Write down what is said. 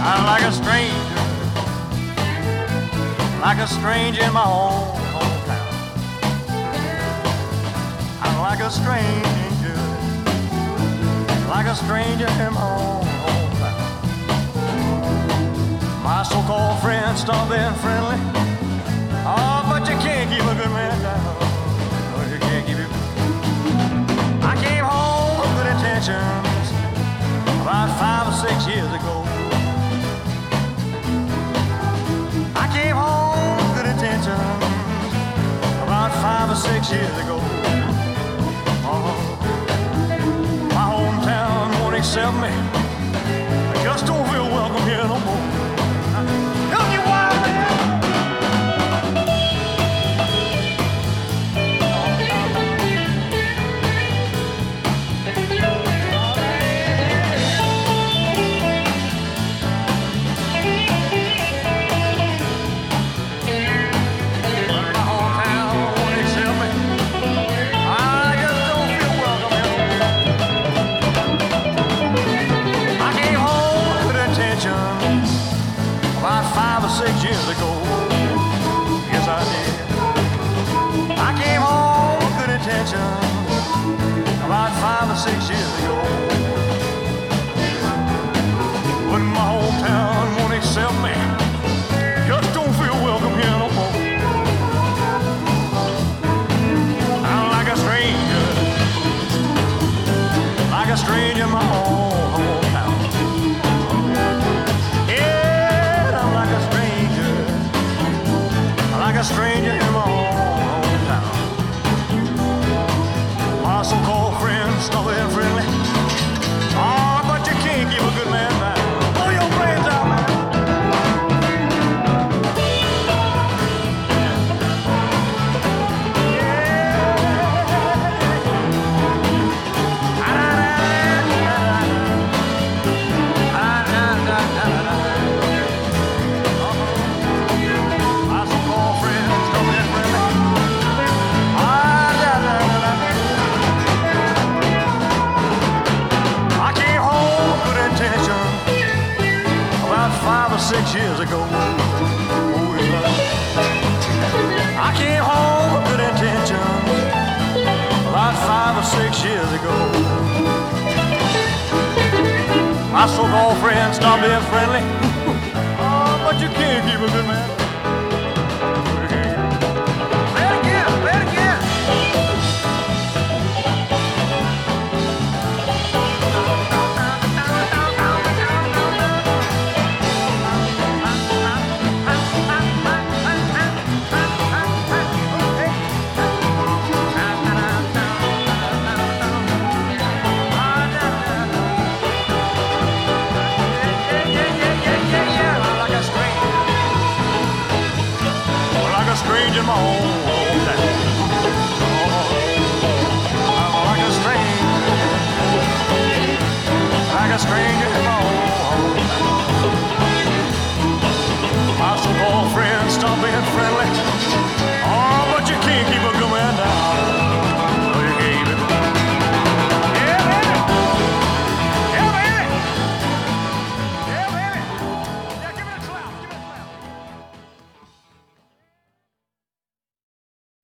I'm like a stranger in my own hometown. I'm like a stranger in my own hometown. My so-called friends stop being friendly. Oh, but you can't keep a good man down. No, you can't keep it. I came home with good intentions about 5 or 6 years ago. I came home with good intentions about 5 or 6 years ago. My hometown won't accept me. I just don't feel welcome here no more. Help you wild man. About 5 or 6 years ago, yes I did. I came home with good intentions about 5 or 6 years ago. But my hometown won't accept me. Just don't feel welcome here no more. I'm like a stranger in my own hometown. Like a stranger in my own hometown. My so-called friends stop being friendly. Oh, but you can't keep a good man down. Blow your brains out, man. About 5 or 6 years ago. I came home with good intentions about 5 or 6 years ago. My so-called friends stopped being friendly. Oh, but you can't keep a good man. Play it again, play it again. Stranger in my own hometown. I'm like a stranger in my own hometown. My so-called friends stop being friendly.